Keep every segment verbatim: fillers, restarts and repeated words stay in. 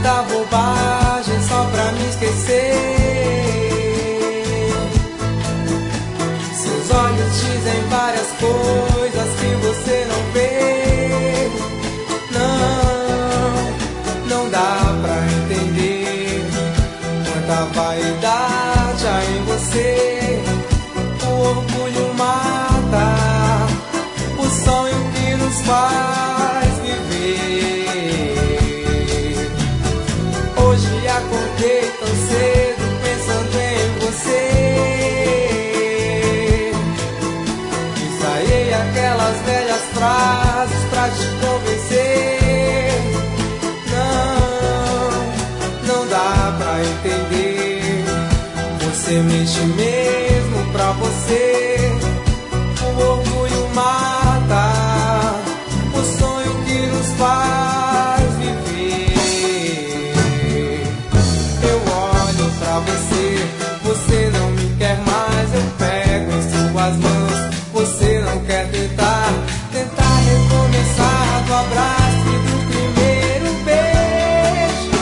tanta bobagem só pra me esquecer. Seus olhos dizem várias coisas que você não vê. Não, não dá pra entender quanta vaidade há em você. O orgulho mata o sonho que nos faz viver. Hoje acordei tão cedo pensando em você. Ensaiei aquelas velhas frases pra te convencer. Não, não dá pra entender. Você mente mesmo pra você. O orgulho mata o sonho que nos faz viver. Eu olho pra você, você não me quer mais. Eu pego em suas mãos, você não quer tentar, tentar recomeçar do abraço e do primeiro beijo.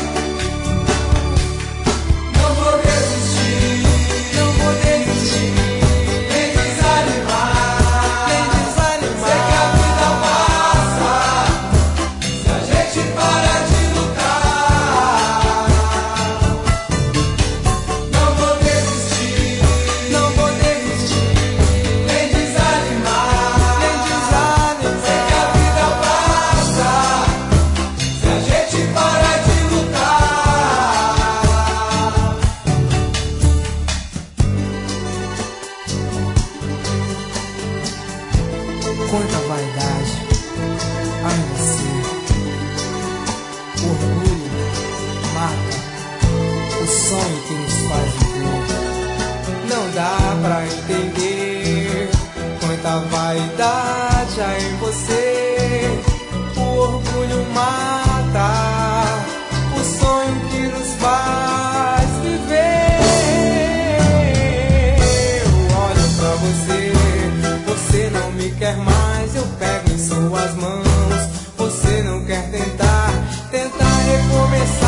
Não vou desistir, não vou desistir, nem desanimar, nem desanimar. Sei que a vida passa se a gente para de lutar. Não vou desistir, não vou desistir, nem desanimar, nem desanimar. Sei que a vida passa se a gente para de lutar. Quanta vaidade há em você. O orgulho mata o sonho que nos faz viver. Não dá pra entender quanta vaidade há em você. O orgulho mata o sonho que nos faz viver. Eu olho pra você, você não me quer mais. Eu pego em suas mãos, você não quer tentar, tentar recomeçar.